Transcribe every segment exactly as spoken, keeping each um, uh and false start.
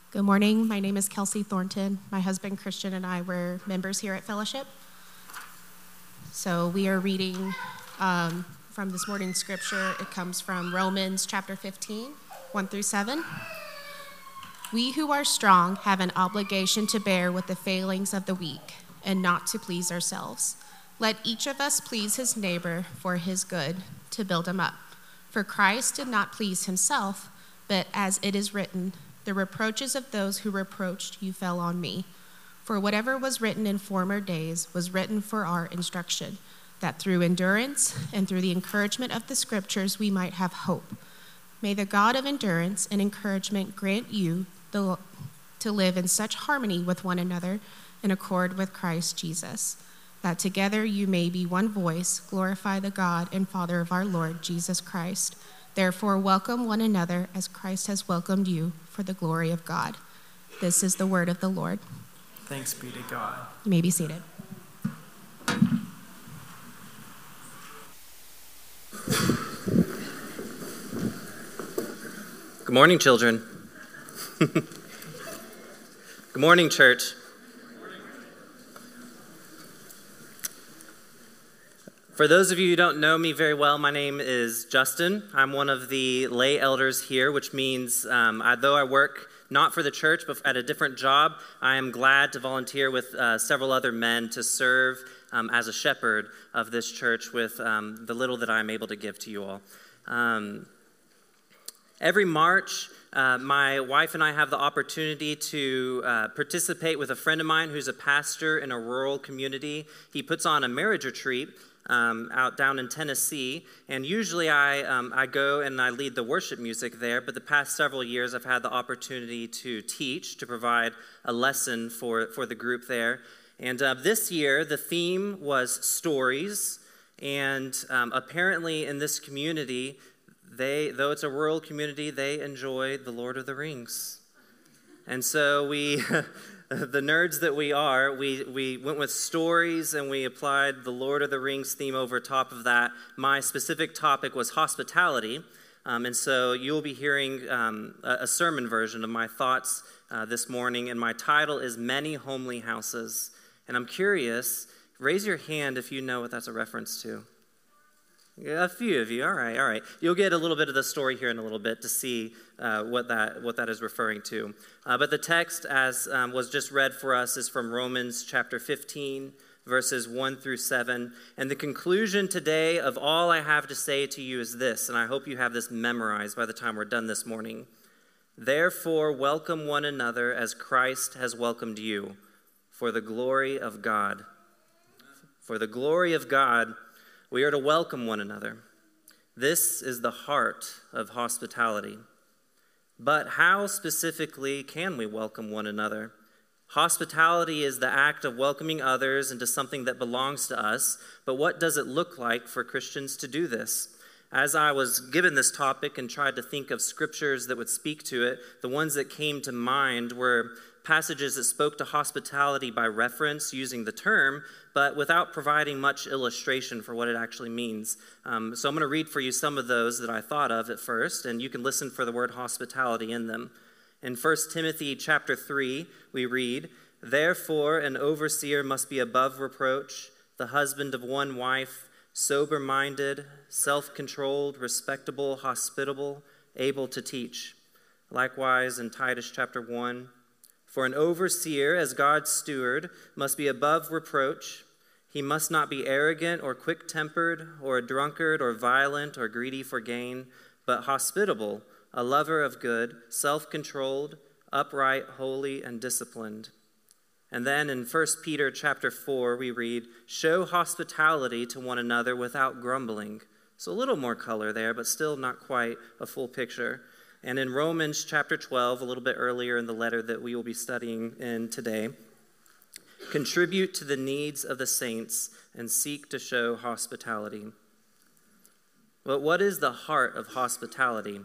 Good morning. My name is Kelsey Thornton. My husband Christian and I were members here at Fellowship. So we are reading um, from this morning's scripture. It comes from Romans chapter fifteen, one through seven. We who are strong have an obligation to bear with the failings of the weak and not to please ourselves. Let each of us please his neighbor for his good, to build him up. For Christ did not please himself, but as it is written, the reproaches of those who reproached you fell on me. For whatever was written in former days was written for our instruction, that through endurance and through the encouragement of the scriptures we might have hope. May the God of endurance and encouragement grant you the, to live in such harmony with one another in accord with Christ Jesus, that together you may be one voice, glorify the God and Father of our Lord Jesus Christ. Therefore, welcome one another as Christ has welcomed you for the glory of God. This is the word of the Lord. Thanks be to God. You may be seated. Good morning, children. Good morning, church. For those of you who don't know me very well, my name is Justin. I'm one of the lay elders here, which means um, I, though I work not for the church, but at a different job, I am glad to volunteer with uh, several other men to serve um, as a shepherd of this church with um, the little that I'm able to give to you all. Um, every March, uh, my wife and I have the opportunity to uh, participate with a friend of mine who's a pastor in a rural community. He puts on a marriage retreat Um, out down in Tennessee, and usually I um, I go and I lead the worship music there, but the past several years I've had the opportunity to teach, to provide a lesson for, for the group there. And uh, this year the theme was stories, and um, apparently in this community, they though it's a rural community, they enjoy the Lord of the Rings. And so we... The nerds that we are, we, we went with stories and we applied the Lord of the Rings theme over top of that. My specific topic was hospitality, um, and so you'll be hearing um, a, a sermon version of my thoughts uh, this morning, and my title is Many Homely Houses. And I'm curious, raise your hand if you know what that's a reference to. Yeah, a few of you, all right, all right. You'll get a little bit of the story here in a little bit to see uh, what that what that is referring to. Uh, but the text, as um, was just read for us, is from Romans chapter fifteen, verses one through seven. And the conclusion today of all I have to say to you is this, and I hope you have this memorized by the time we're done this morning. Therefore, welcome one another as Christ has welcomed you, for the glory of God. For the glory of God, we are to welcome one another. This is the heart of hospitality. But how specifically can we welcome one another? Hospitality is the act of welcoming others into something that belongs to us, but what does it look like for Christians to do this? As I was given this topic and tried to think of scriptures that would speak to it, the ones that came to mind were passages that spoke to hospitality by reference using the term, but without providing much illustration for what it actually means. Um, so I'm going to read for you some of those that I thought of at first, and you can listen for the word hospitality in them. In First Timothy chapter three, we read, Therefore an overseer must be above reproach, the husband of one wife, sober-minded, self-controlled, respectable, hospitable, able to teach. Likewise in Titus chapter one, For an overseer, as God's steward, must be above reproach. He must not be arrogant or quick-tempered or a drunkard or violent or greedy for gain, but hospitable, a lover of good, self-controlled, upright, holy, and disciplined. And then in First Peter chapter four, we read, Show hospitality to one another without grumbling. So a little more color there, but still not quite a full picture. And in Romans chapter twelve, a little bit earlier in the letter that we will be studying in today, contribute to the needs of the saints and seek to show hospitality. But what is the heart of hospitality?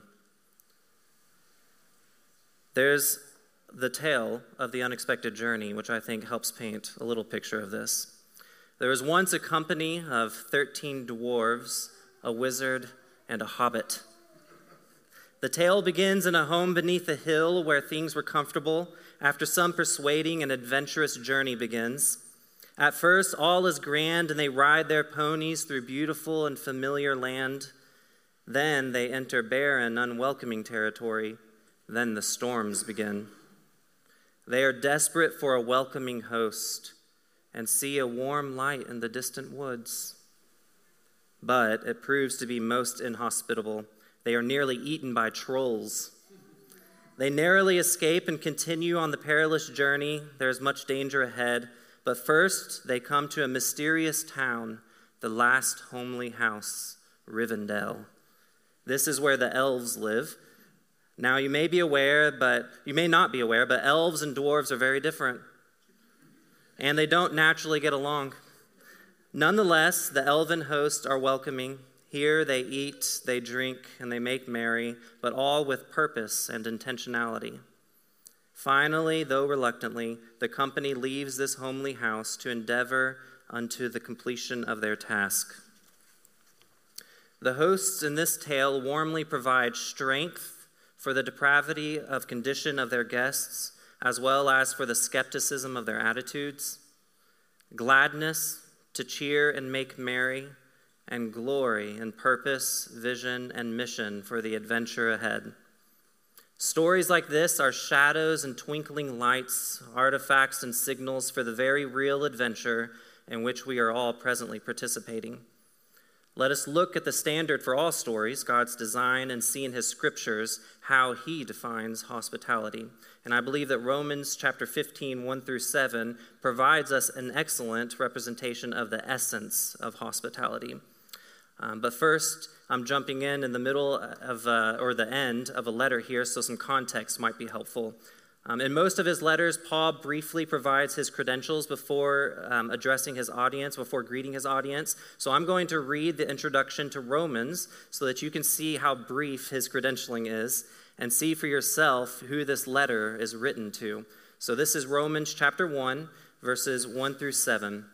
There's the tale of the unexpected journey, which I think helps paint a little picture of this. There was once a company of thirteen dwarves, a wizard, and a hobbit. The tale begins in a home beneath a hill where things were comfortable. After some persuading, an adventurous journey begins. At first, all is grand, and they ride their ponies through beautiful and familiar land. Then they enter barren, unwelcoming territory. Then the storms begin. They are desperate for a welcoming host and see a warm light in the distant woods. But it proves to be most inhospitable. They are nearly eaten by trolls. They narrowly escape and continue on the perilous journey. There is much danger ahead. But first, they come to a mysterious town, the last homely house, Rivendell. This is where the elves live. Now, you may be aware, but you may not be aware, but elves and dwarves are very different. And they don't naturally get along. Nonetheless, the elven hosts are welcoming. Here they eat, they drink, and they make merry, but all with purpose and intentionality. Finally, though reluctantly, the company leaves this homely house to endeavor unto the completion of their task. The hosts in this tale warmly provide strength for the depravity of condition of their guests, as well as for the skepticism of their attitudes, gladness to cheer and make merry, and glory in purpose, vision, and mission for the adventure ahead. Stories like this are shadows and twinkling lights, artifacts and signals for the very real adventure in which we are all presently participating. Let us look at the standard for all stories, God's design, and see in his scriptures how he defines hospitality. And I believe that Romans chapter fifteen, one through seven, provides us an excellent representation of the essence of hospitality. Um, but first, I'm jumping in in the middle of, uh, or the end of a letter here, so some context might be helpful. Um, in most of his letters, Paul briefly provides his credentials before um, addressing his audience, before greeting his audience. So I'm going to read the introduction to Romans so that you can see how brief his credentialing is and see for yourself who this letter is written to. So this is Romans chapter one, verses one through seven.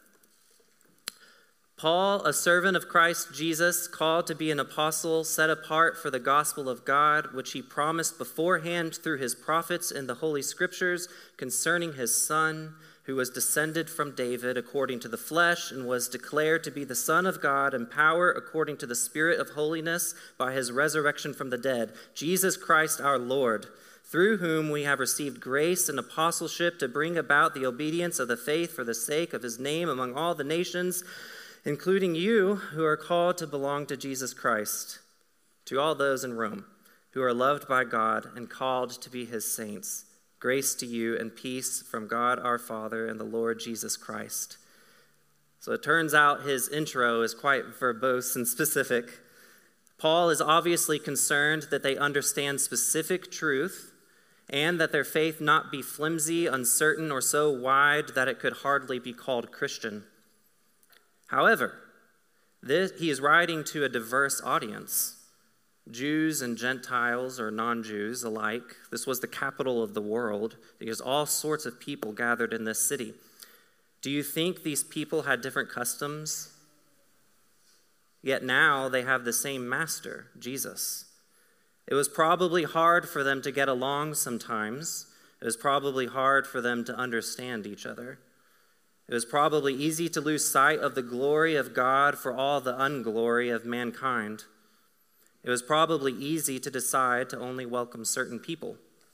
Paul, a servant of Christ Jesus, called to be an apostle, set apart for the gospel of God, which he promised beforehand through his prophets in the Holy Scriptures concerning his Son, who was descended from David according to the flesh and was declared to be the Son of God in power according to the Spirit of holiness by his resurrection from the dead, Jesus Christ our Lord, through whom we have received grace and apostleship to bring about the obedience of the faith for the sake of his name among all the nations, including you who are called to belong to Jesus Christ, to all those in Rome who are loved by God and called to be his saints. Grace to you and peace from God our Father and the Lord Jesus Christ. So it turns out his intro is quite verbose and specific. Paul is obviously concerned that they understand specific truth and that their faith not be flimsy, uncertain, or so wide that it could hardly be called Christian. However, this, he is writing to a diverse audience, Jews and Gentiles or non-Jews alike. This was the capital of the world because all sorts of people gathered in this city. Do you think these people had different customs? Yet now they have the same master, Jesus. It was probably hard for them to get along sometimes. It was probably hard for them to understand each other. It was probably easy to lose sight of the glory of God for all the unglory of mankind. It was probably easy to decide to only welcome certain people.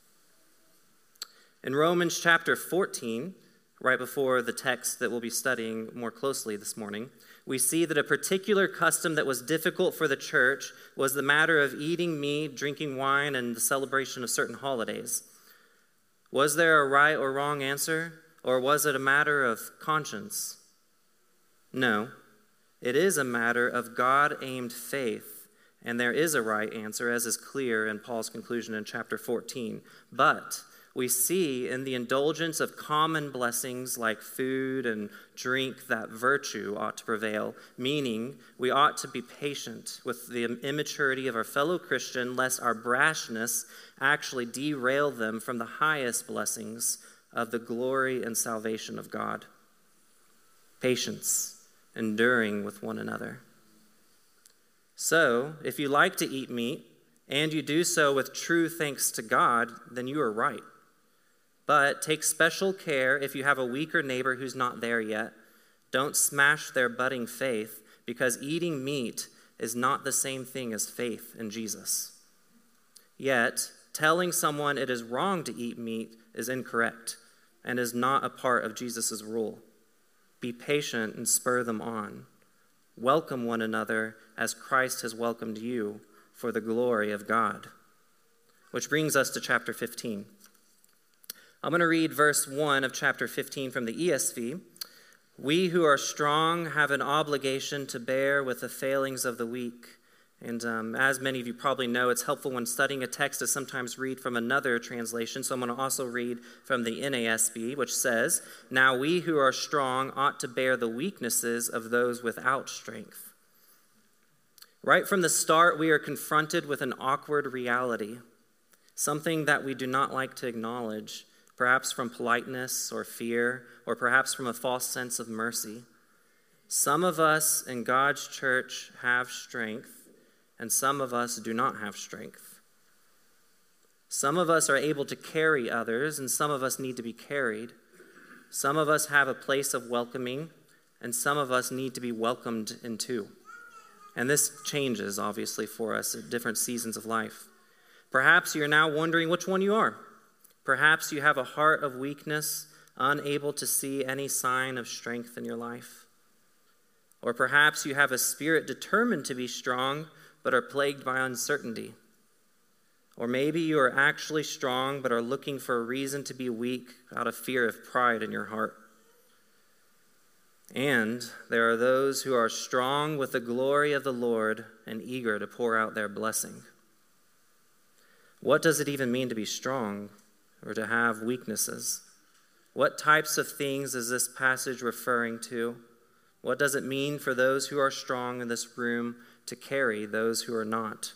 In Romans chapter fourteen, right before the text that we'll be studying more closely this morning, we see that a particular custom that was difficult for the church was the matter of eating meat, drinking wine, and the celebration of certain holidays. Was there a right or wrong answer? Or was it a matter of conscience? No, it is a matter of God-aimed faith, and there is a right answer, as is clear in Paul's conclusion in chapter fourteen. But we see in the indulgence of common blessings like food and drink that virtue ought to prevail, meaning we ought to be patient with the immaturity of our fellow Christian, lest our brashness actually derail them from the highest blessings of the glory and salvation of God. Patience, enduring with one another. So, if you like to eat meat, and you do so with true thanks to God, then you are right. But take special care if you have a weaker neighbor who's not there yet. Don't smash their budding faith, because eating meat is not the same thing as faith in Jesus. Yet, telling someone it is wrong to eat meat is incorrect and is not a part of Jesus' rule. Be patient and spur them on. Welcome one another as Christ has welcomed you for the glory of God. Which brings us to chapter fifteen. I'm going to read verse one of chapter fifteen from the E S V. We who are strong have an obligation to bear with the failings of the weak. And um, as many of you probably know, it's helpful when studying a text to sometimes read from another translation. So I'm going to also read from the N A S B, which says, "Now we who are strong ought to bear the weaknesses of those without strength." Right from the start, we are confronted with an awkward reality, something that we do not like to acknowledge, perhaps from politeness or fear, or perhaps from a false sense of mercy. Some of us in God's church have strength, and some of us do not have strength. Some of us are able to carry others, and some of us need to be carried. Some of us have a place of welcoming, and some of us need to be welcomed into. And this changes, obviously, for us at different seasons of life. Perhaps you're now wondering which one you are. Perhaps you have a heart of weakness, unable to see any sign of strength in your life. Or perhaps you have a spirit determined to be strong, but are plagued by uncertainty. Or maybe you are actually strong, but are looking for a reason to be weak out of fear of pride in your heart. And there are those who are strong with the glory of the Lord and eager to pour out their blessing. What does it even mean to be strong or to have weaknesses? What types of things is this passage referring to? What does it mean for those who are strong in this room to carry those who are not?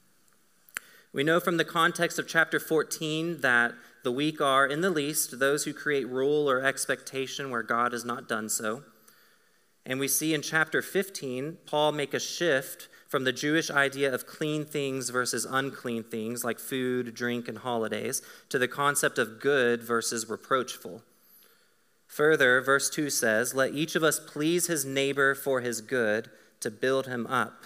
We know from the context of chapter fourteen that the weak are, in the least, those who create rule or expectation where God has not done so. And we see in chapter fifteen, Paul make a shift from the Jewish idea of clean things versus unclean things, like food, drink, and holidays, to the concept of good versus reproachful. Further, verse two says, "Let each of us please his neighbor for his good, to build him up."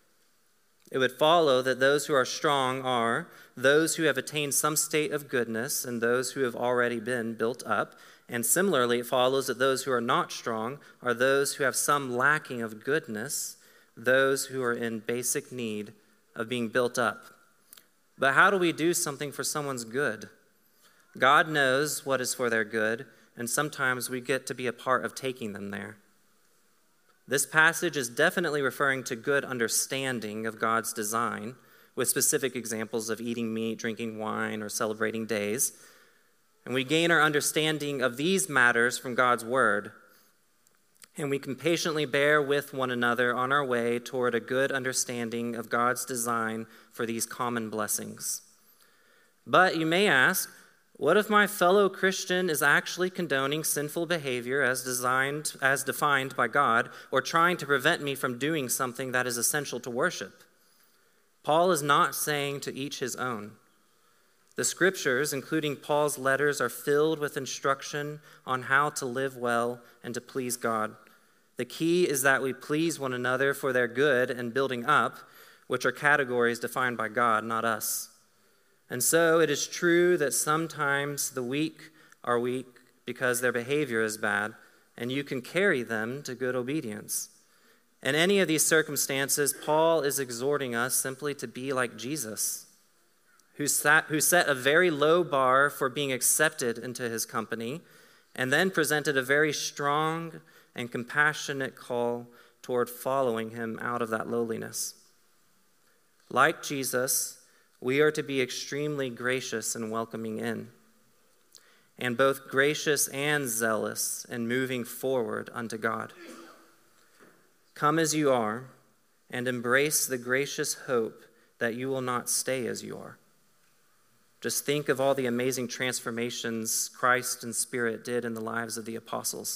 It would follow that those who are strong are those who have attained some state of goodness and those who have already been built up. And similarly, it follows that those who are not strong are those who have some lacking of goodness, those who are in basic need of being built up. But how do we do something for someone's good? God knows what is for their good, and sometimes we get to be a part of taking them there. This passage is definitely referring to good understanding of God's design, with specific examples of eating meat, drinking wine, or celebrating days. And we gain our understanding of these matters from God's word, and we can patiently bear with one another on our way toward a good understanding of God's design for these common blessings. But you may ask, what if my fellow Christian is actually condoning sinful behavior as designed, as defined by God, or trying to prevent me from doing something that is essential to worship? Paul is not saying to each his own. The scriptures, including Paul's letters, are filled with instruction on how to live well and to please God. The key is that we please one another for their good and building up, which are categories defined by God, not us. And so it is true that sometimes the weak are weak because their behavior is bad, and you can carry them to good obedience. In any of these circumstances, Paul is exhorting us simply to be like Jesus, who sat, who set a very low bar for being accepted into his company, and then presented a very strong and compassionate call toward following him out of that lowliness. Like Jesus, we are to be extremely gracious and welcoming in, and both gracious and zealous in moving forward unto God. Come as you are, and embrace the gracious hope that you will not stay as you are. Just think of all the amazing transformations Christ and Spirit did in the lives of the apostles.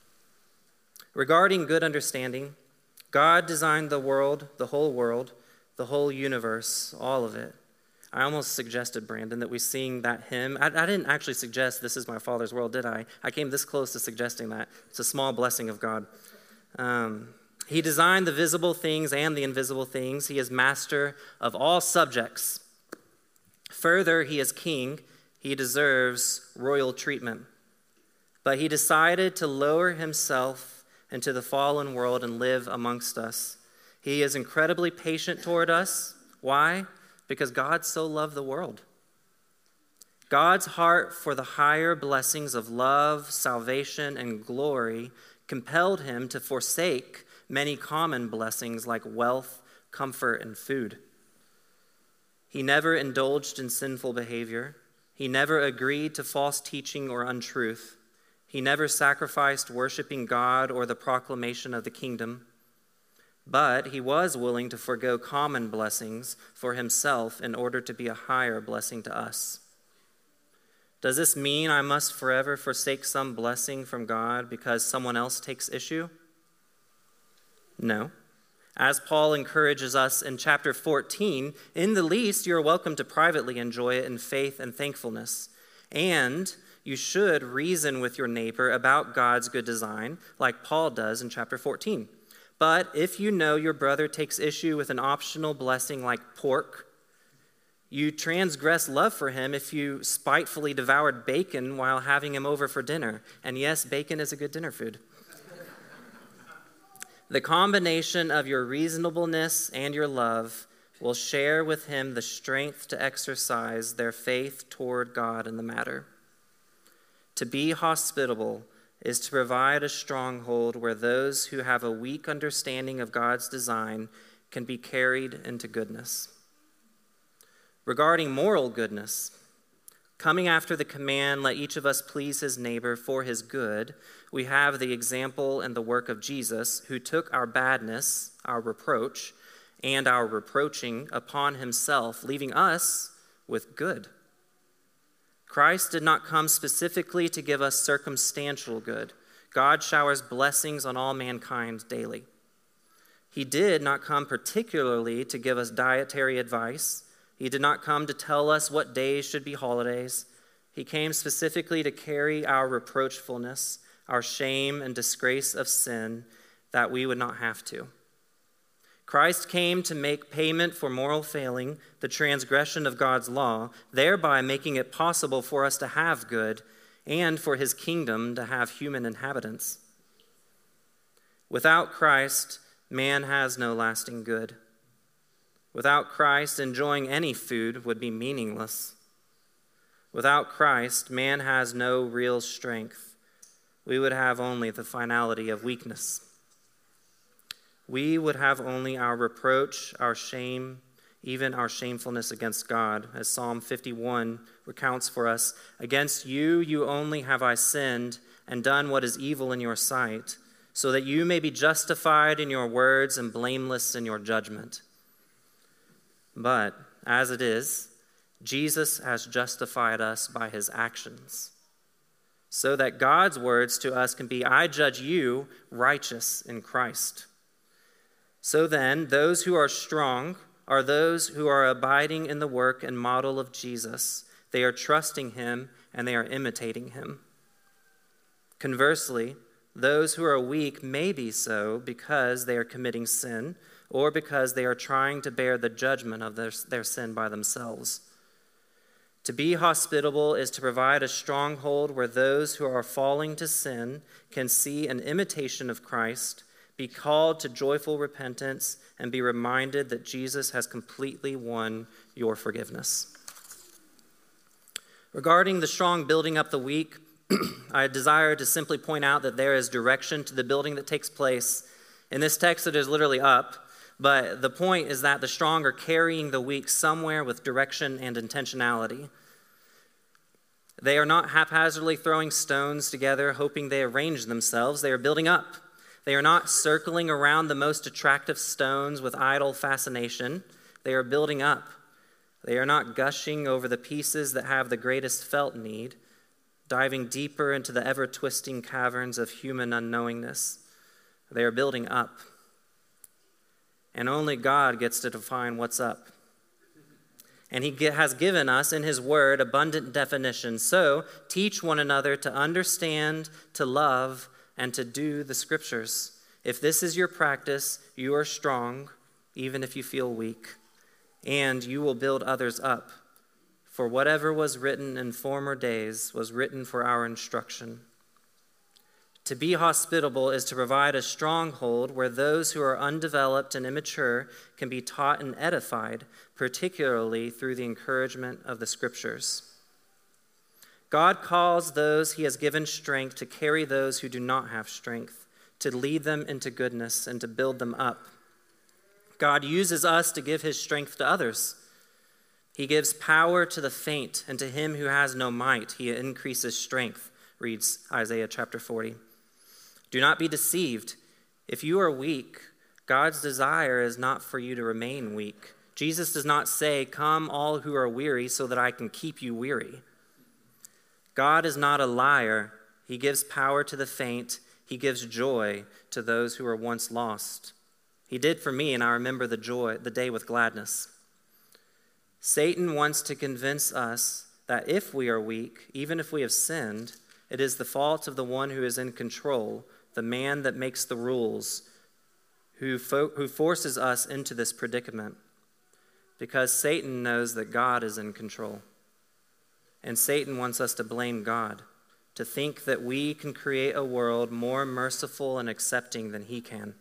Regarding good understanding, God designed the world, the whole world, the whole universe, all of it. I almost suggested, Brandon, that we sing that hymn. I, I didn't actually suggest "This is my Father's world," did I? I came this close to suggesting that. It's a small blessing of God. Um, he designed the visible things and the invisible things. He is master of all subjects. Further, he is king. He deserves royal treatment. But he decided to lower himself into the fallen world and live amongst us. He is incredibly patient toward us. Why? Because God so loved the world. God's heart for the higher blessings of love, salvation, and glory compelled him to forsake many common blessings like wealth, comfort, and food. He never indulged in sinful behavior. He never agreed to false teaching or untruth. He never sacrificed worshiping God or the proclamation of the kingdom. But he was willing to forego common blessings for himself in order to be a higher blessing to us. Does this mean I must forever forsake some blessing from God because someone else takes issue? No. As Paul encourages us in chapter fourteen, in the least, you are welcome to privately enjoy it in faith and thankfulness. And you should reason with your neighbor about God's good design, like Paul does in chapter fourteen. But if you know your brother takes issue with an optional blessing like pork, you transgress love for him if you spitefully devoured bacon while having him over for dinner. And yes, bacon is a good dinner food. The combination of your reasonableness and your love will share with him the strength to exercise their faith toward God in the matter. To be hospitable is to provide a stronghold where those who have a weak understanding of God's design can be carried into goodness. Regarding moral goodness, coming after the command, let each of us please his neighbor for his good, we have the example and the work of Jesus, who took our badness, our reproach, and our reproaching upon himself, leaving us with good. Christ did not come specifically to give us circumstantial good. God showers blessings on all mankind daily. He did not come particularly to give us dietary advice. He did not come to tell us what days should be holidays. He came specifically to carry our reproachfulness, our shame and disgrace of sin, that we would not have to. Christ came to make payment for moral failing, the transgression of God's law, thereby making it possible for us to have good and for his kingdom to have human inhabitants. Without Christ, man has no lasting good. Without Christ, enjoying any food would be meaningless. Without Christ, man has no real strength. We would have only the finality of weakness. We would have only our reproach, our shame, even our shamefulness against God, as Psalm fifty-one recounts for us. Against you, you only have I sinned and done what is evil in your sight, so that you may be justified in your words and blameless in your judgment. But as it is, Jesus has justified us by his actions, so that God's words to us can be, I judge you righteous in Christ. So then, those who are strong are those who are abiding in the work and model of Jesus. They are trusting him and they are imitating him. Conversely, those who are weak may be so because they are committing sin or because they are trying to bear the judgment of their, their sin by themselves. To be hospitable is to provide a stronghold where those who are falling to sin can see an imitation of Christ, be called to joyful repentance, and be reminded that Jesus has completely won your forgiveness. Regarding the strong building up the weak, I desire to simply point out that there is direction to the building that takes place. In this text, it is literally up, but the point is that the strong are carrying the weak somewhere with direction and intentionality. They are not haphazardly throwing stones together, hoping they arrange themselves. They are building up. They are not circling around the most attractive stones with idle fascination. They are building up. They are not gushing over the pieces that have the greatest felt need, diving deeper into the ever-twisting caverns of human unknowingness. They are building up. and only God gets to define what's up. And he has given us in his word abundant definition. So teach one another to understand, to love, and to do the scriptures. If this is your practice, you are strong, even if you feel weak, and you will build others up. For whatever was written in former days was written for our instruction. To be hospitable is to provide a stronghold where those who are undeveloped and immature can be taught and edified, particularly through the encouragement of the scriptures. God calls those he has given strength to carry those who do not have strength, to lead them into goodness and to build them up. God uses us to give his strength to others. He gives power to the faint, and to him who has no might, he increases strength, reads Isaiah chapter forty. Do not be deceived. If you are weak, God's desire is not for you to remain weak. Jesus does not say, "Come all who are weary so that I can keep you weary." God is not a liar. He gives power to the faint. He gives joy to those who were once lost. He did for me, and I remember the joy, the day with gladness. Satan wants to convince us that if we are weak, even if we have sinned, it is the fault of the one who is in control, the man that makes the rules, who, fo- who forces us into this predicament. Because Satan knows that God is in control. And Satan wants us to blame God, to think that we can create a world more merciful and accepting than he can.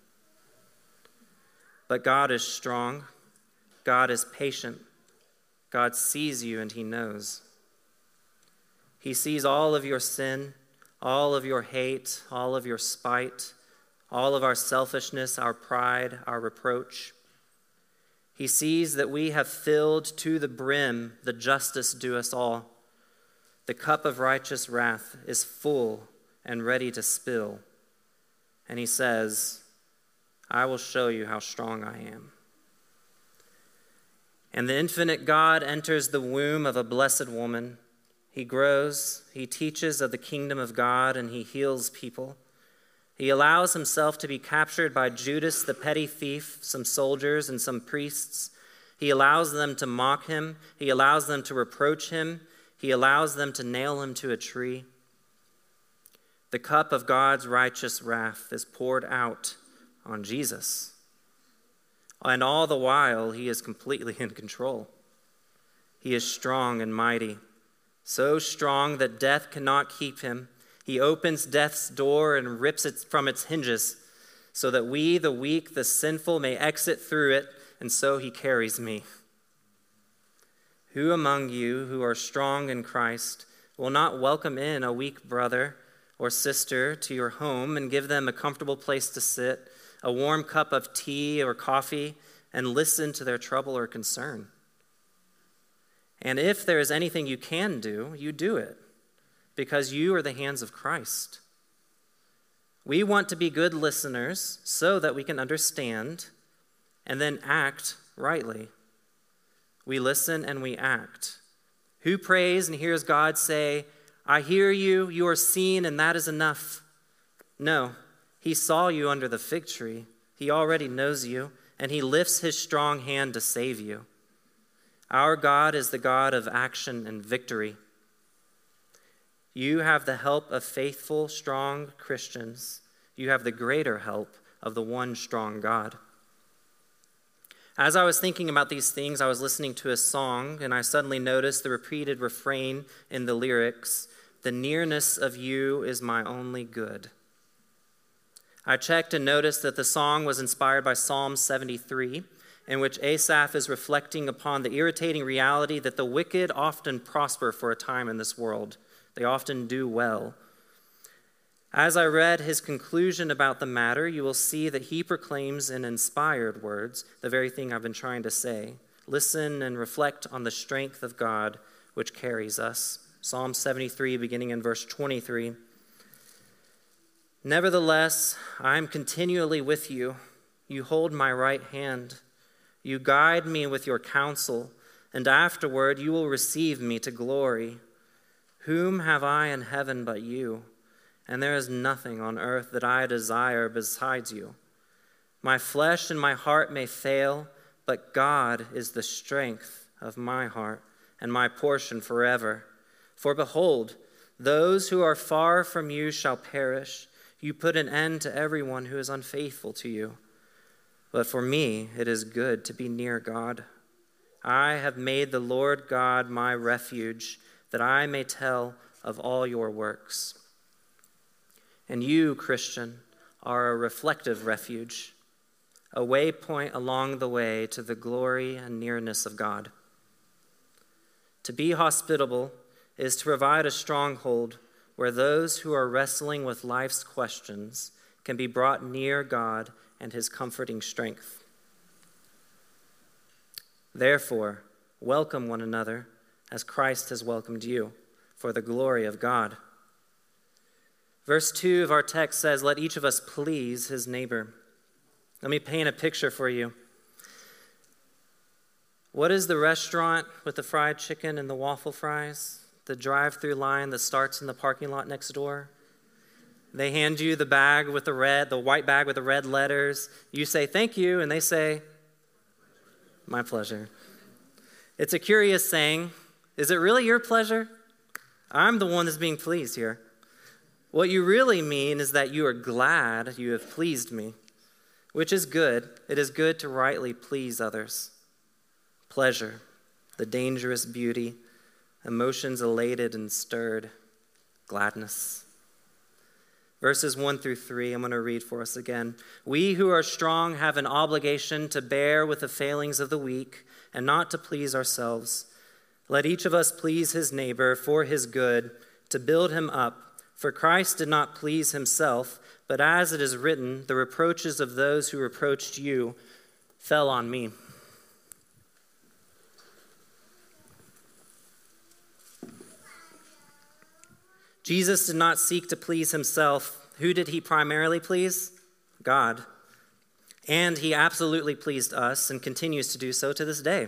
But God is strong. God is patient. God sees you and he knows. He sees all of your sin, all of your hate, all of your spite, all of our selfishness, our pride, our reproach. He sees that we have filled to the brim the justice due us all. The cup of righteous wrath is full and ready to spill. And he says, I will show you how strong I am. And the infinite God enters the womb of a blessed woman. He grows, he teaches of the kingdom of God, and he heals people. He allows himself to be captured by Judas the petty thief, some soldiers, and some priests. He allows them to mock him. He allows them to reproach him. He allows them to nail him to a tree. The cup of God's righteous wrath is poured out on Jesus. And all the while, he is completely in control. He is strong and mighty, so strong that death cannot keep him. He opens death's door and rips it from its hinges, so that we, the weak, the sinful, may exit through it, and so he carries me. Who among you who are strong in Christ will not welcome in a weak brother or sister to your home and give them a comfortable place to sit, a warm cup of tea or coffee, and listen to their trouble or concern? And if there is anything you can do, you do it, because you are the hands of Christ. We want to be good listeners so that we can understand and then act rightly. We listen and we act. Who prays and hears God say, I hear you, you are seen, and that is enough? No. He saw you under the fig tree. He already knows you, and he lifts his strong hand to save you. Our God is the God of action and victory. You have the help of faithful, strong Christians. You have the greater help of the one strong God. As I was thinking about these things, I was listening to a song, and I suddenly noticed the repeated refrain in the lyrics, "The nearness of you is my only good." I checked and noticed that the song was inspired by Psalm seventy-three, in which Asaph is reflecting upon the irritating reality that the wicked often prosper for a time in this world. They often do well. As I read his conclusion about the matter, you will see that he proclaims in inspired words the very thing I've been trying to say. Listen and reflect on the strength of God which carries us. Psalm seventy-three, beginning in verse twenty-three. Nevertheless, I am continually with you. You hold my right hand. You guide me with your counsel, and afterward you will receive me to glory. Whom have I in heaven but you? And there is nothing on earth that I desire besides you. My flesh and my heart may fail, but God is the strength of my heart and my portion forever. For behold, those who are far from you shall perish. You put an end to everyone who is unfaithful to you. But for me, it is good to be near God. I have made the Lord God my refuge, that I may tell of all your works. And you, Christian, are a reflective refuge, a waypoint along the way to the glory and nearness of God. To be hospitable is to provide a stronghold where those who are wrestling with life's questions can be brought near God and his comforting strength. Therefore, welcome one another as Christ has welcomed you, for the glory of God. Verse two of our text says, let each of us please his neighbor. Let me paint a picture for you. What is the restaurant with the fried chicken and the waffle fries? The drive-through line that starts in the parking lot next door? They hand you the bag with the red, the white bag with the red letters. You say, thank you, and they say, my pleasure. It's a curious saying. Is it really your pleasure? I'm the one that's being pleased here. What you really mean is that you are glad you have pleased me, which is good. It is good to rightly please others. Pleasure, the dangerous beauty, emotions elated and stirred, gladness. Verses one through three, I'm going to read for us again. We who are strong have an obligation to bear with the failings of the weak and not to please ourselves. Let each of us please his neighbor for his good, to build him up. For Christ did not please himself, but as it is written, the reproaches of those who reproached you fell on me. Jesus did not seek to please himself. Who did he primarily please? God. And he absolutely pleased us and continues to do so to this day.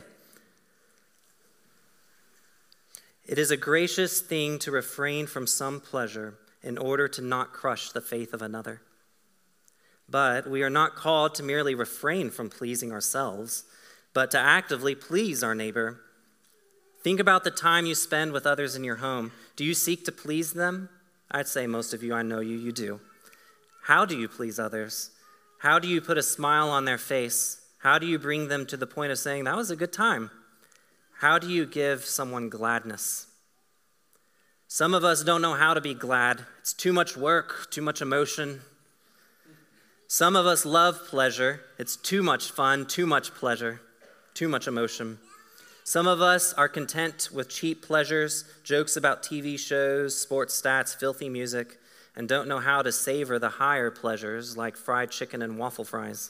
It is a gracious thing to refrain from some pleasure in order to not crush the faith of another. But we are not called to merely refrain from pleasing ourselves, but to actively please our neighbor. Think about the time you spend with others in your home. Do you seek to please them? I'd say most of you, I know you, you do. How do you please others? How do you put a smile on their face? How do you bring them to the point of saying, that was a good time? How do you give someone gladness? Some of us don't know how to be glad. It's too much work, too much emotion. Some of us love pleasure. It's too much fun, too much pleasure, too much emotion. Some of us are content with cheap pleasures, jokes about T V shows, sports stats, filthy music, and don't know how to savor the higher pleasures like fried chicken and waffle fries.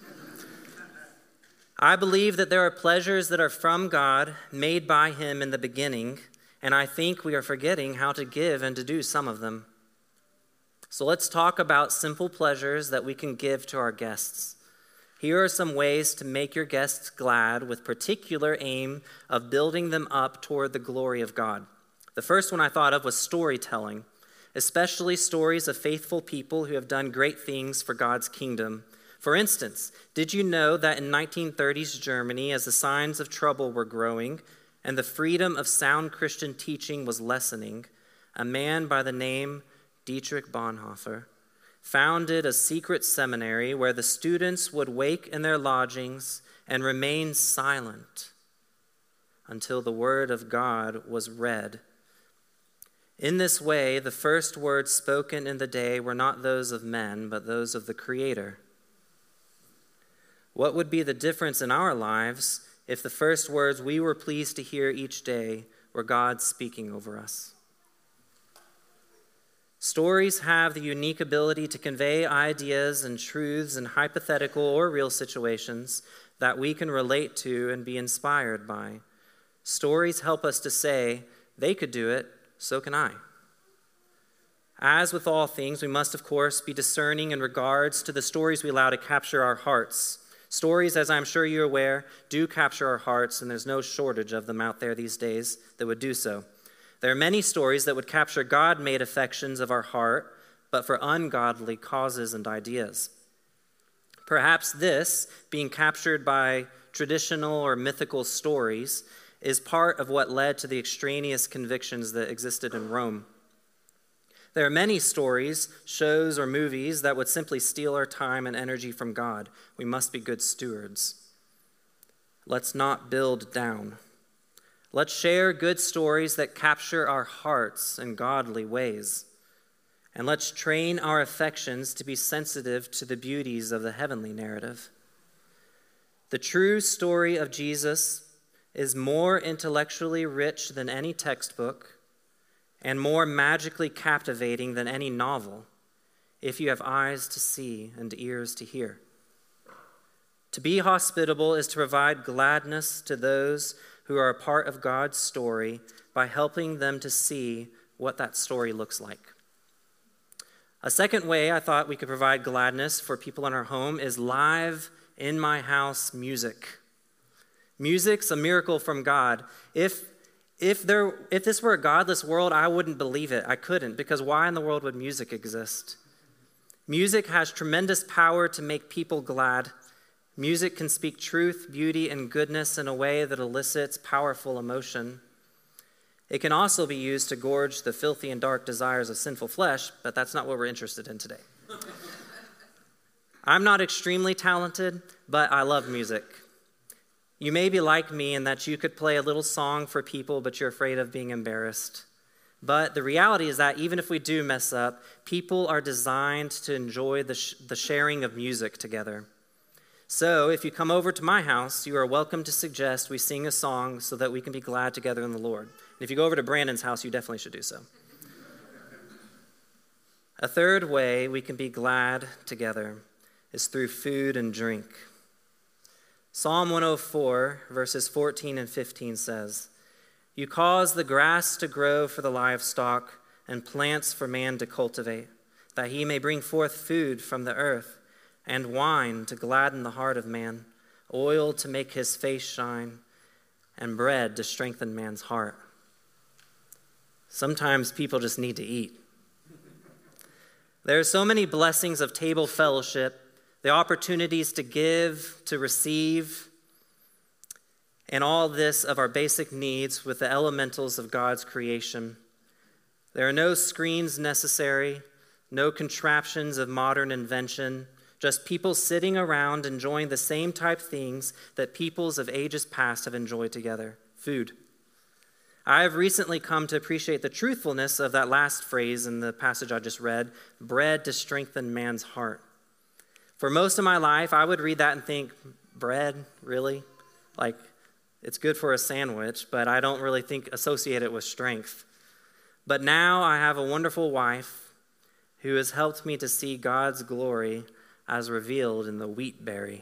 I believe that there are pleasures that are from God, made by him in the beginning, and I think we are forgetting how to give and to do some of them. So let's talk about simple pleasures that we can give to our guests. Here are some ways to make your guests glad with particular aim of building them up toward the glory of God. The first one I thought of was storytelling, especially stories of faithful people who have done great things for God's kingdom. For instance, did you know that in nineteen thirties Germany, as the signs of trouble were growing and the freedom of sound Christian teaching was lessening, a man by the name Dietrich Bonhoeffer founded a secret seminary where the students would wake in their lodgings and remain silent until the word of God was read. In this way, the first words spoken in the day were not those of men, but those of the Creator. What would be the difference in our lives if the first words we were pleased to hear each day were God speaking over us? Stories have the unique ability to convey ideas and truths in hypothetical or real situations that we can relate to and be inspired by. Stories help us to say, they could do it, so can I. As with all things, we must, of course, be discerning in regards to the stories we allow to capture our hearts. Stories, as I'm sure you're aware, do capture our hearts, and there's no shortage of them out there these days that would do so. There are many stories that would capture God-made affections of our heart, but for ungodly causes and ideas. Perhaps this, being captured by traditional or mythical stories, is part of what led to the extraneous convictions that existed in Rome. There are many stories, shows, or movies that would simply steal our time and energy from God. We must be good stewards. Let's not build down. Let's share good stories that capture our hearts in godly ways. And let's train our affections to be sensitive to the beauties of the heavenly narrative. The true story of Jesus is more intellectually rich than any textbook and more magically captivating than any novel, if you have eyes to see and ears to hear. To be hospitable is to provide gladness to those who are a part of God's story by helping them to see what that story looks like. A second way I thought we could provide gladness for people in our home is live in my house music. Music's a miracle from God. If if there if this were a godless world, I wouldn't believe it. I couldn't, because why in the world would music exist? Music has tremendous power to make people glad. Music can speak truth, beauty, and goodness in a way that elicits powerful emotion. It can also be used to gorge the filthy and dark desires of sinful flesh, but that's not what we're interested in today. I'm not extremely talented, but I love music. You may be like me in that you could play a little song for people, but you're afraid of being embarrassed. But the reality is that even if we do mess up, people are designed to enjoy the, sh- the sharing of music together. So if you come over to my house, you are welcome to suggest we sing a song so that we can be glad together in the Lord. And if you go over to Brandon's house, you definitely should do so. A third way we can be glad together is through food and drink. Psalm one oh four, verses fourteen and fifteen says, "You cause the grass to grow for the livestock and plants for man to cultivate, that he may bring forth food from the earth, and wine to gladden the heart of man, oil to make his face shine, and bread to strengthen man's heart." Sometimes people just need to eat. There are so many blessings of table fellowship, the opportunities to give, to receive, and all this of our basic needs with the elementals of God's creation. There are no screens necessary, no contraptions of modern invention, just people sitting around enjoying the same type things that peoples of ages past have enjoyed together: food. I have recently come to appreciate the truthfulness of that last phrase in the passage I just read, bread to strengthen man's heart. For most of my life, I would read that and think, bread, really? Like, it's good for a sandwich, but I don't really think associate it with strength. But now I have a wonderful wife who has helped me to see God's glory as revealed in the wheat berry.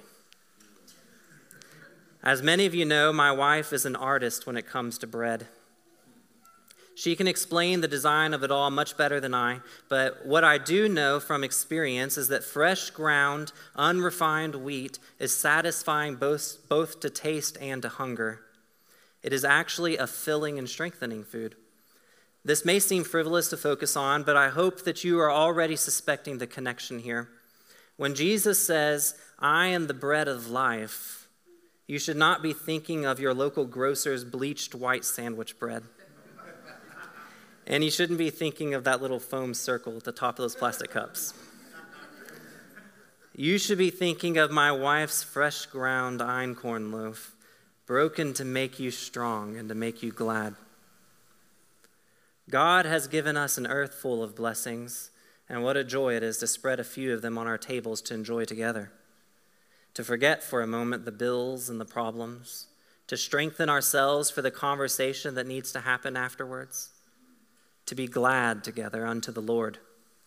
As many of you know, my wife is an artist when it comes to bread. She can explain the design of it all much better than I, but what I do know from experience is that fresh ground, unrefined wheat is satisfying both, both to taste and to hunger. It is actually a filling and strengthening food. This may seem frivolous to focus on, but I hope that you are already suspecting the connection here. When Jesus says, "I am the bread of life," you should not be thinking of your local grocer's bleached white sandwich bread. And you shouldn't be thinking of that little foam circle at the top of those plastic cups. You should be thinking of my wife's fresh ground einkorn loaf, broken to make you strong and to make you glad. God has given us an earth full of blessings, and what a joy it is to spread a few of them on our tables to enjoy together. To forget for a moment the bills and the problems, to strengthen ourselves for the conversation that needs to happen afterwards, to be glad together unto the Lord.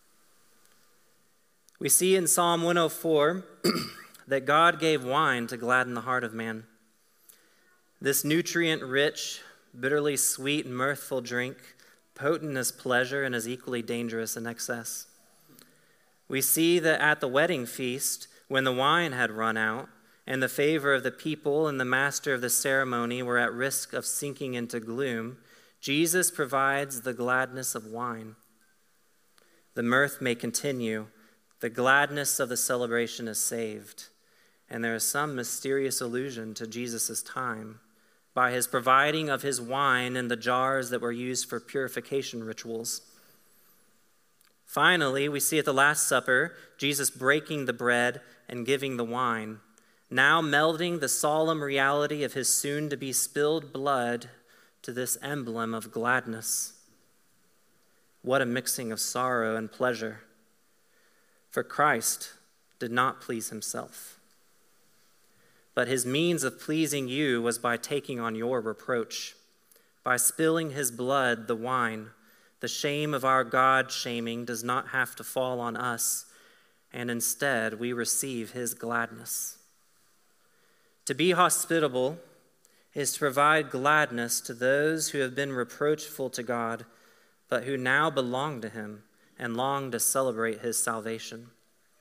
We see in Psalm one oh four that God gave wine to gladden the heart of man. This nutrient-rich, bitterly sweet and mirthful drink, potent as pleasure and as equally dangerous in excess. We see that at the wedding feast, when the wine had run out, and the favor of the people and the master of the ceremony were at risk of sinking into gloom, Jesus provides the gladness of wine. The mirth may continue, The gladness of the celebration is saved, and there is some mysterious allusion to Jesus' time by his providing of his wine in the jars that were used for purification rituals. Finally, we see at the Last Supper, Jesus breaking the bread and giving the wine, now melding the solemn reality of his soon-to-be spilled blood to this emblem of gladness. What a mixing of sorrow and pleasure. For Christ did not please himself, but his means of pleasing you was by taking on your reproach, by spilling his blood, the wine. The shame of our God-shaming does not have to fall on us, and instead we receive his gladness. To be hospitable is to provide gladness to those who have been reproachful to God, but who now belong to him and long to celebrate his salvation.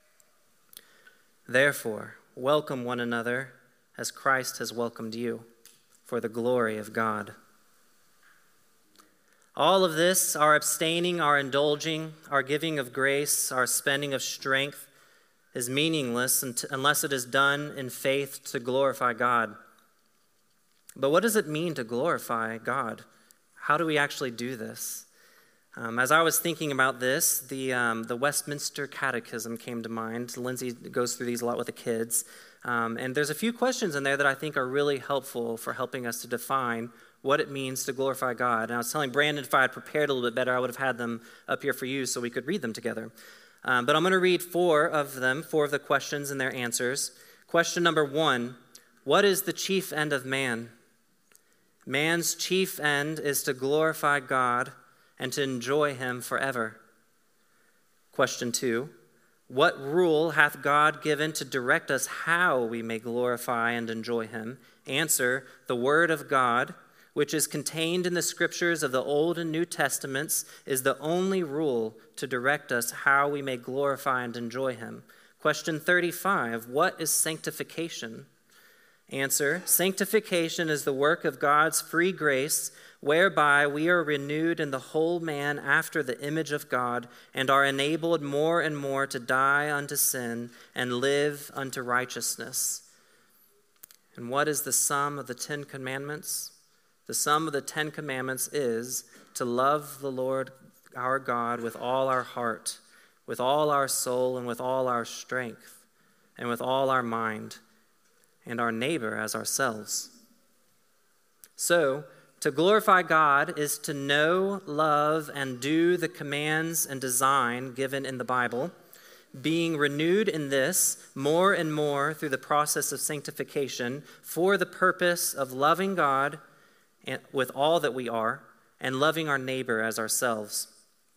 Therefore, welcome one another as Christ has welcomed you, for the glory of God. All of this, our abstaining, our indulging, our giving of grace, our spending of strength, is meaningless unless it is done in faith to glorify God. But what does it mean to glorify God? How do we actually do this? Um, as I was thinking about this, the um, the Westminster Catechism came to mind. Lindsay goes through these a lot with the kids. Um, and there's a few questions in there that I think are really helpful for helping us to define what it means to glorify God. And I was telling Brandon if I had prepared a little bit better, I would have had them up here for you so we could read them together. Um, but I'm going to read four of them, four of the questions and their answers. Question number one, what is the chief end of man? Man's chief end is to glorify God and to enjoy him forever. Question two, what rule hath God given to direct us how we may glorify and enjoy him? Answer, the word of God, which is contained in the scriptures of the Old and New Testaments, is the only rule to direct us how we may glorify and enjoy him. Question thirty-five, what is sanctification? Answer, sanctification is the work of God's free grace, whereby we are renewed in the whole man after the image of God, and are enabled more and more to die unto sin and live unto righteousness. And what is the sum of the Ten Commandments? The sum of the Ten Commandments is to love the Lord our God with all our heart, with all our soul, and with all our strength, and with all our mind, and our neighbor as ourselves. So, to glorify God is to know, love, and do the commands and design given in the Bible, being renewed in this more and more through the process of sanctification for the purpose of loving God with all that we are and loving our neighbor as ourselves.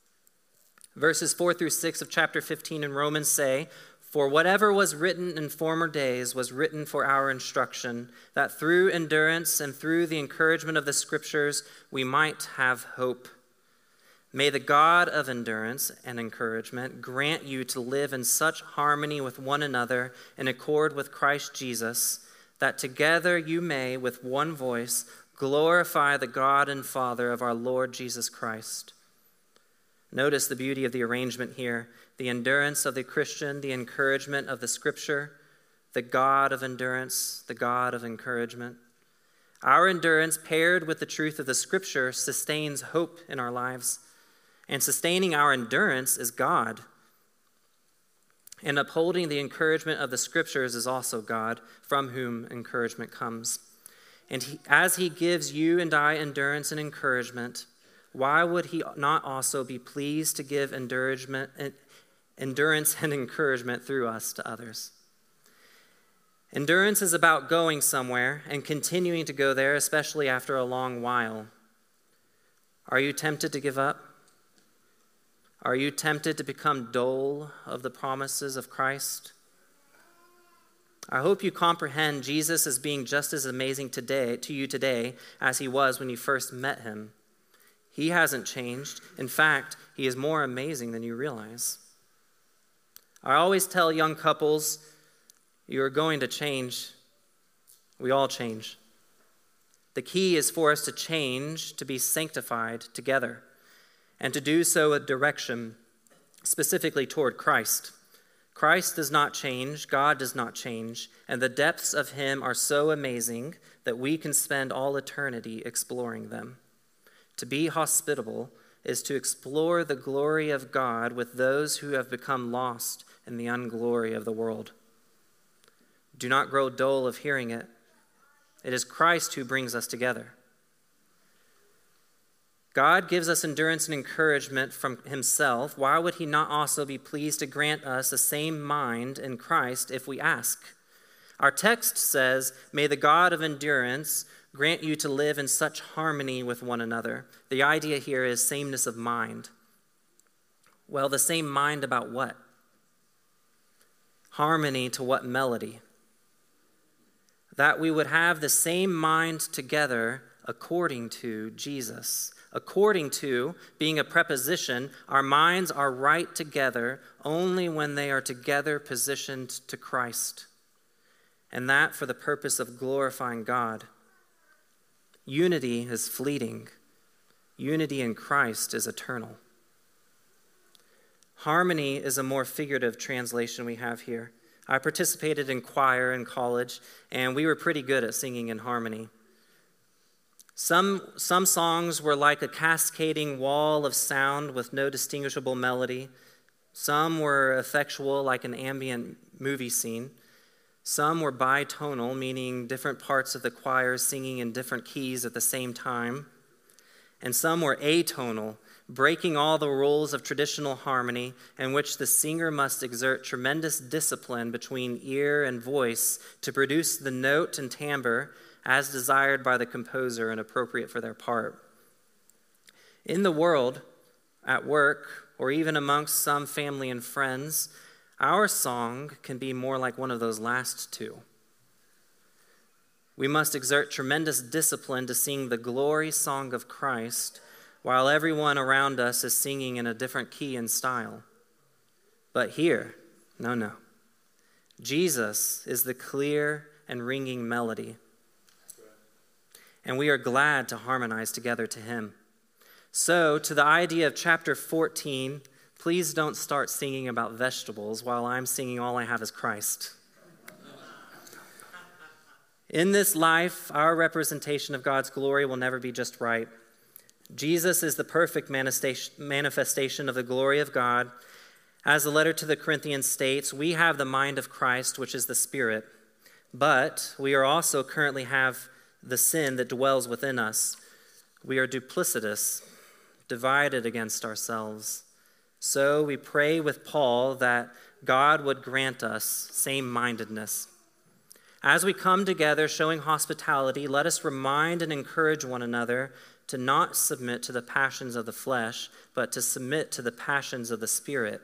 Verses four through six of chapter fifteen in Romans say, for whatever was written in former days was written for our instruction, that through endurance and through the encouragement of the Scriptures we might have hope. May the God of endurance and encouragement grant you to live in such harmony with one another in accord with Christ Jesus, that together you may, with one voice, glorify the God and Father of our Lord Jesus Christ. Notice the beauty of the arrangement here. The endurance of the Christian, the encouragement of the Scripture, the God of endurance, the God of encouragement. Our endurance paired with the truth of the Scripture sustains hope in our lives. And sustaining our endurance is God. And upholding the encouragement of the Scriptures is also God, from whom encouragement comes. And he, as he gives you and I endurance and encouragement, why would he not also be pleased to give encouragement, endurance and encouragement through us to others? Endurance is about going somewhere and continuing to go there, especially after a long while. Are you tempted to give up? Are you tempted to become dull of the promises of Christ? I hope you comprehend Jesus as being just as amazing today to you today as he was when you first met him. He hasn't changed. In fact, he is more amazing than you realize. I always tell young couples, you are going to change. We all change. The key is for us to change, to be sanctified together, and to do so with direction, specifically toward Christ. Christ does not change, God does not change, and the depths of him are so amazing that we can spend all eternity exploring them. To be hospitable is to explore the glory of God with those who have become lost in the unglory of the world. Do not grow dull of hearing it. It is Christ who brings us together. God gives us endurance and encouragement from himself. Why would he not also be pleased to grant us the same mind in Christ if we ask? Our text says, "May the God of endurance grant you to live in such harmony with one another." The idea here is sameness of mind. Well, the same mind about what? Harmony to what melody? That we would have the same mind together according to Jesus. According to, being a preposition, our minds are right together only when they are together positioned to Christ, and that for the purpose of glorifying God. Unity is fleeting. Unity in Christ is eternal. Harmony is a more figurative translation we have here. I participated in choir in college, and we were pretty good at singing in harmony. Some, some songs were like a cascading wall of sound with no distinguishable melody. Some were effectual, like an ambient movie scene. Some were bitonal, meaning different parts of the choir singing in different keys at the same time. And some were atonal, breaking all the rules of traditional harmony, in which the singer must exert tremendous discipline between ear and voice to produce the note and timbre as desired by the composer and appropriate for their part. In the world, at work, or even amongst some family and friends, our song can be more like one of those last two. We must exert tremendous discipline to sing the glory song of Christ, while everyone around us is singing in a different key and style. But here, no, no. Jesus is the clear and ringing melody. And we are glad to harmonize together to him. So, to the idea of chapter fourteen, please don't start singing about vegetables while I'm singing All I Have is Christ. In this life, our representation of God's glory will never be just right. Jesus is the perfect manifestation of the glory of God. As the letter to the Corinthians states, we have the mind of Christ, which is the Spirit, but we are also currently have the sin that dwells within us. We are duplicitous, divided against ourselves. So we pray with Paul that God would grant us same-mindedness. As we come together showing hospitality, let us remind and encourage one another to not submit to the passions of the flesh, but to submit to the passions of the Spirit.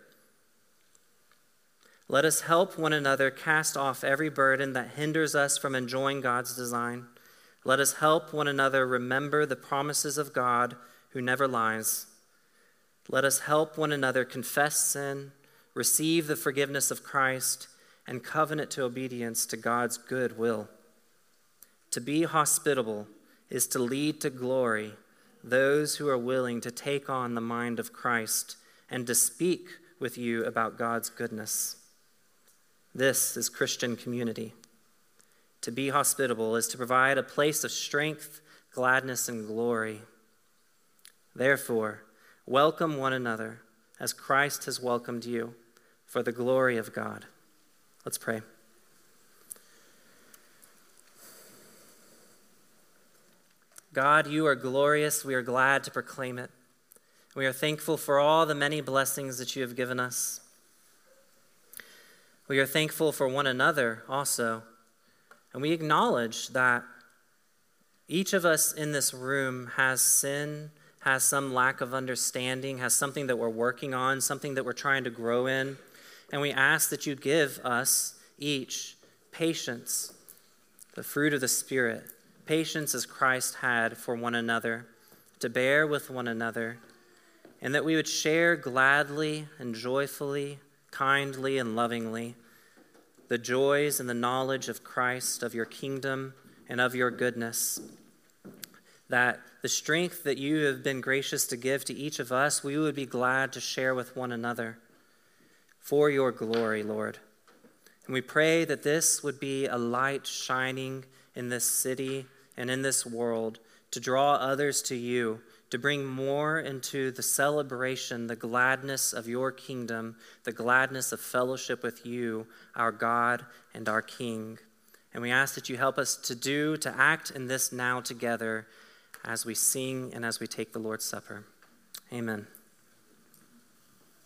Let us help one another cast off every burden that hinders us from enjoying God's design. Let us help one another remember the promises of God who never lies. Let us help one another confess sin, receive the forgiveness of Christ, and covenant to obedience to God's good will. To be hospitable is to lead to glory those who are willing to take on the mind of Christ and to speak with you about God's goodness. This is Christian community. To be hospitable is to provide a place of strength, gladness, and glory. Therefore, welcome one another as Christ has welcomed you for the glory of God. Let's pray. God, you are glorious. We are glad to proclaim it. We are thankful for all the many blessings that you have given us. We are thankful for one another also. And we acknowledge that each of us in this room has sin, has some lack of understanding, has something that we're working on, something that we're trying to grow in. And we ask that you give us each patience, the fruit of the Spirit, patience as Christ had for one another, to bear with one another, and that we would share gladly and joyfully, kindly and lovingly, the joys and the knowledge of Christ, of your kingdom, and of your goodness. That the strength that you have been gracious to give to each of us, we would be glad to share with one another. for your glory, Lord. And we pray that this would be a light shining in this city and in this world to draw others to you, to bring more into the celebration, the gladness of your kingdom, the gladness of fellowship with you, our God and our King. And we ask that you help us to do, to act in this now together as we sing and as we take the Lord's Supper. Amen.